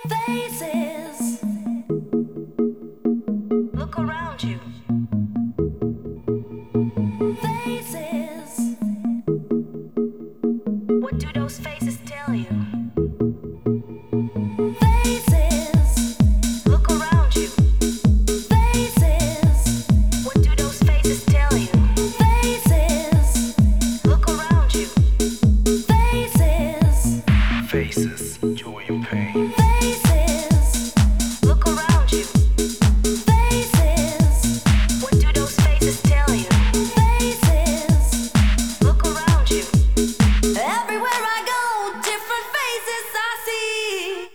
Faces. Look around you. Faces. What do those faces tell you? Faces. Look around you. Faces. What do those faces tell you? Faces. Look around you. Faces. Faces, joy and pain. Faces. Look around you. Faces. What do those faces tell you? Faces. Look around you. Everywhere I go, different faces I see.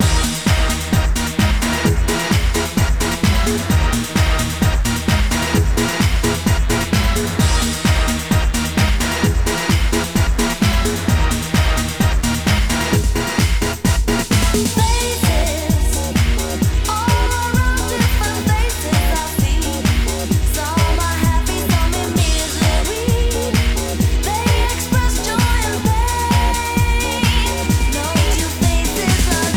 Faces. All around, different faces I see. Some are happy, some in misery. They express joy and pain. No two faces are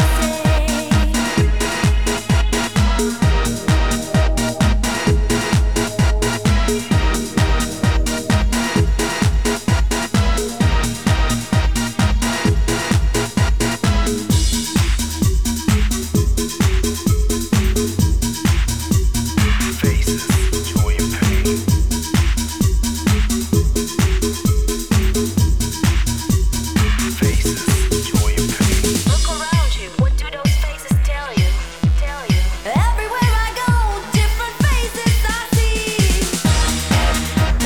Faces, joy and pain. Faces, joy and pain. Look around you. What do those faces tell you? Tell you. Everywhere I go, different faces I see.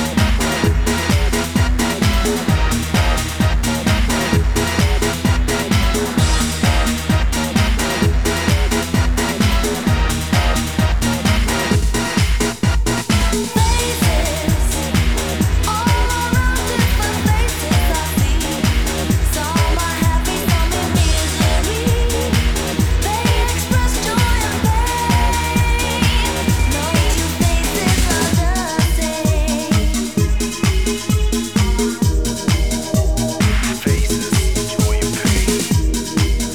Faces. All around, different faces I see. Some are happy, some in misery. They express joy and pain. No two faces are the same. Faces, joy and pain.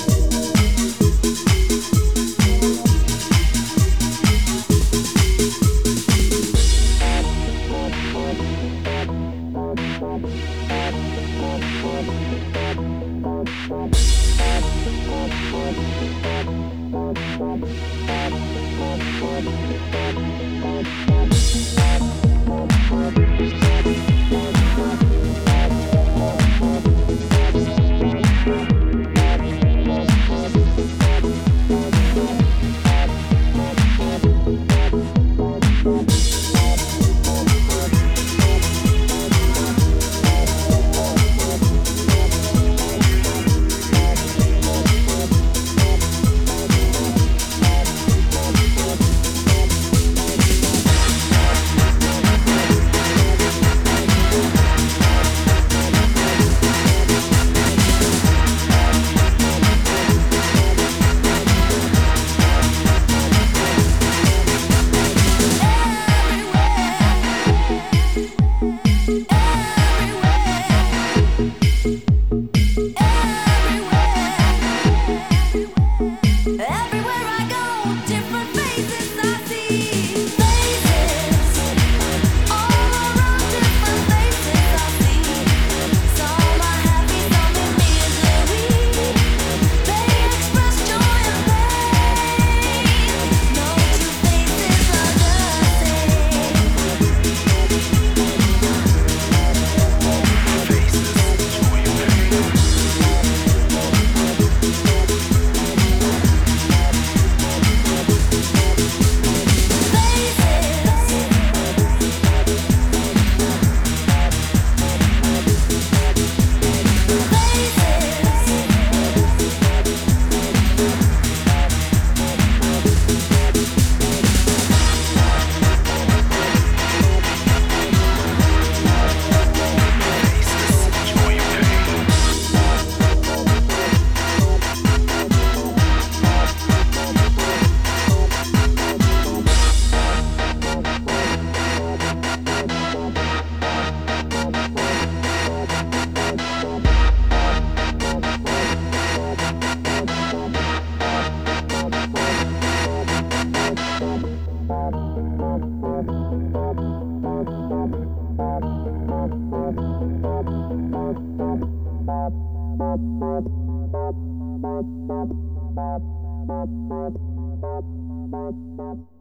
Bye.